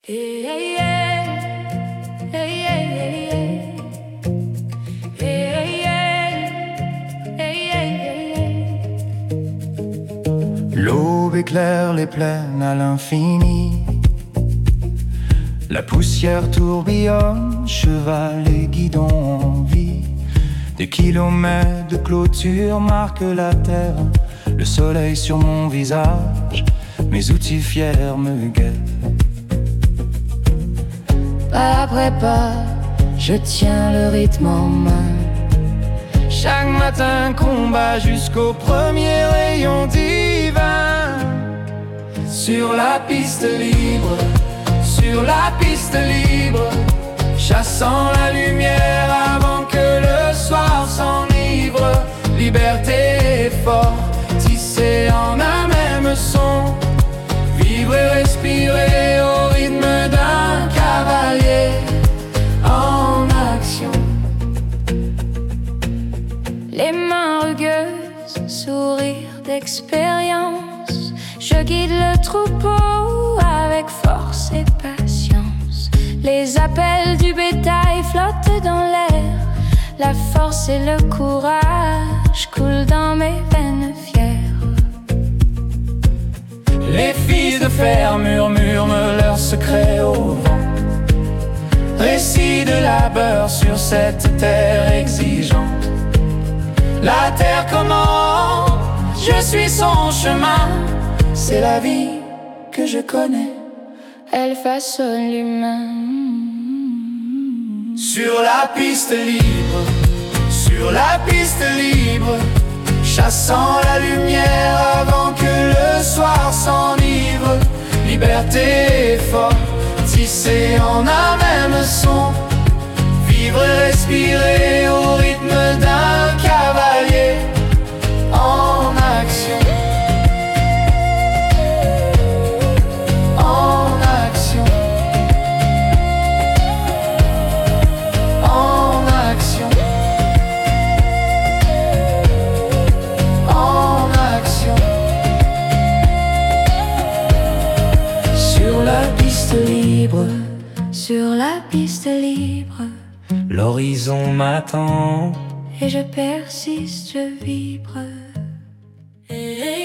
L'aube éclaire les plaines à l'infini. La poussière tourbillonne, cheval et guidon en vie. Des kilomètres de clôture marquent la terre. Le soleil sur mon visage, mes outils fiers me guettent. Pas après pas, je tiens le rythme en main. Chaque matin combat jusqu'au premier rayon divin. Sur la piste libre, sur la piste libre, chassant la lumière avant que le soir s'enivre. Liberté et fort, tissé en un même son. Vivre et respirer au rythme d'un cavalier en action. Les mains rugueuses, sourire d'expérience. Je guide le troupeau avec force et patience. Les appels du bétail flottent dans l'air. La force et le courage coulent dans mes veines fières. Les filles de fer murmurent leurs secrets au vent. Récit de labeur sur cette terre exigeante. La terre commande, je suis son chemin. C'est la vie que je connais, Elle façonne l'humain. Sur la piste libre, sur la piste libre, chassant la lumière avant que le soir s'enivre. Liberté et fort, tissé en un même son. Vivre et respirer au rythme d'un cavalier en action. En action. En action. En action. Sur la piste libre, Sur la piste libre, l'horizon m'attend. et je persiste, je vibre.